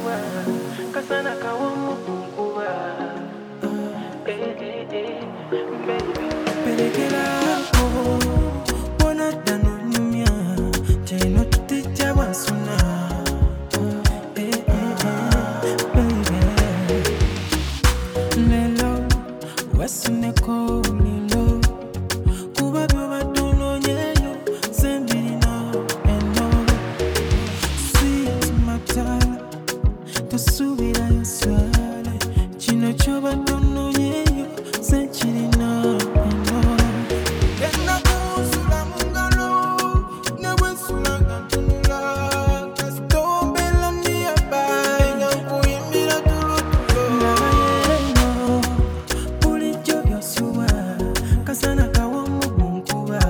kasana kawomu kunkuba. Baby. Perekera ko, wana dano nyumya, jeno tija wasuna. Baby. Lelo, wasuneko lelo, kuba byoba dono nyeyo, sembirina eno. Sweet matala, tosubira yoswale, chino choba dono nyeyo, senchirina eno. Ena kusula mungalo, newe sula gantunula, kastombela niyabai, nyankuyimbira tulutulo. Nabayeno, bulijjo byosuwa, kasana kawomu kunkuba.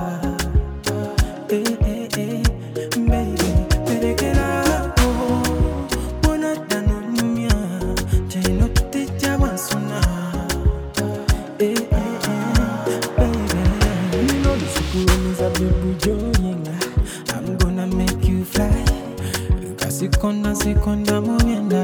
Baby, perekerako, wona dano nyumya, jeno tija wasuna. Baby, you know the school is a baby joyinga. I'm gonna make you fly. Kasikonda sikonda moyenda